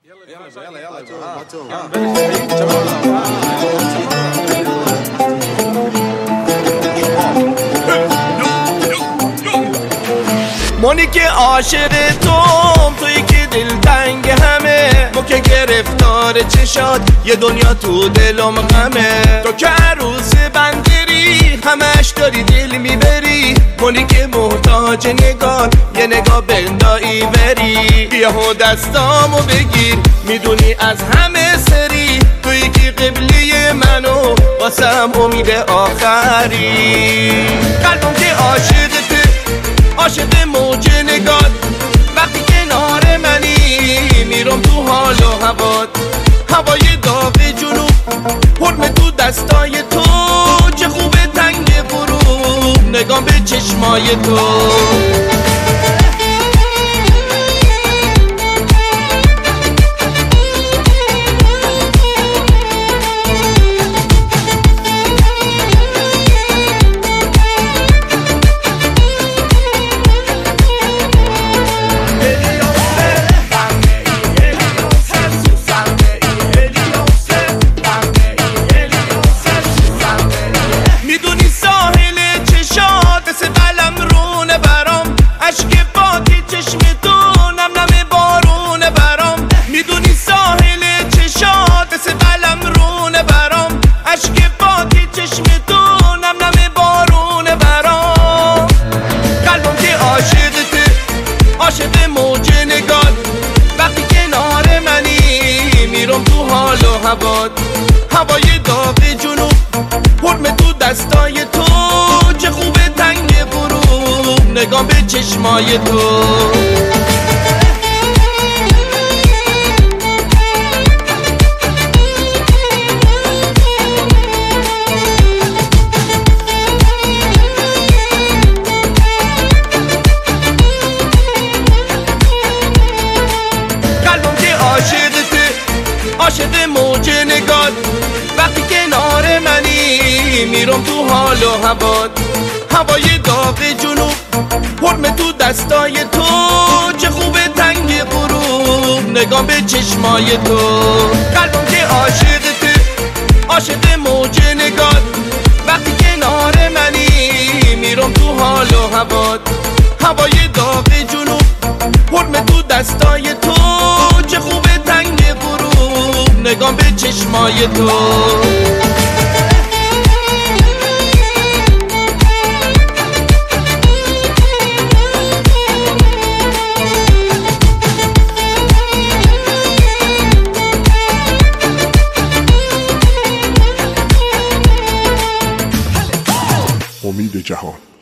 مونی که عاشق توی که دلتنگ همه، ما که گرفتار چشات یه دنیا تو دلم غمه. تو که عروس بندری همش داری دل میبری، مونی که محتاج نگاه یه نگاه بندایی بری. بیا دستامو بگیر میدونی از همه سری، توی که قبلی منو واسم امید آخری. قلبم که عاشقته عاشق موج نگات، وقتی کنار منی میرم تو حال و هوات. هوای داغ جنوب حرم تو دستای تو، چه خوبه تنگ غروب نگام به چشمای تو. عاشق موج نگات، وقتی کنار منی میرم تو حال و هوات. هوای داغ جنوب حرم تو دستای تو، چه خوبه تنگ غروب نگام به چشمای تو. عاشق موج نگات، وقتی کنار منی میرم تو حال و هوات. هوای داغ جنوب حرم تو دستای تو، چه خوبه تنگ غروب نگام به چشمای تو. قلبم که عاشقته عاشق موج نگات، وقتی کنار منی میرم تو حال و هوات. هوای داغ جنوب حرم تو دستای تو، چه خوبه تنگ غروب نگام به چشمای تو. امید جهان.